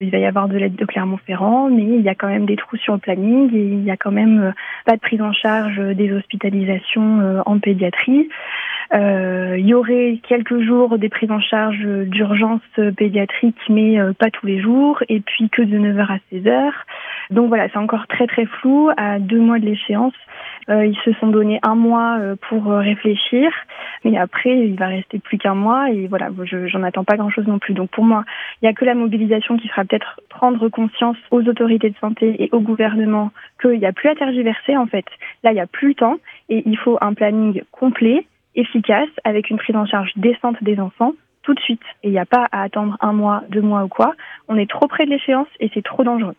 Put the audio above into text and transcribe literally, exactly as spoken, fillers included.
Il va y avoir de l'aide de Clermont-Ferrand, mais il y a quand même des trous sur le planning et il y a quand même euh, pas de prise en charge des hospitalisations euh, en pédiatrie. Euh, il y aurait quelques jours des prises en charge d'urgence pédiatrique, mais euh, pas tous les jours, et puis que de neuf heures à seize heures. Donc voilà, c'est encore très très flou. À deux mois de l'échéance, euh, ils se sont donné un mois euh, pour euh, réfléchir, mais après il va rester plus qu'un mois et voilà, je, j'en attends pas grand-chose non plus. Donc pour moi, il y a que la mobilisation qui fera peut-être prendre conscience aux autorités de santé et au gouvernement qu'il n'y a plus à tergiverser en fait. Là, il n'y a plus le temps et il faut un planning complet, efficace, avec une prise en charge décente des enfants tout de suite. Et il n'y a pas à attendre un mois, deux mois ou quoi. On est trop près de l'échéance et c'est trop dangereux.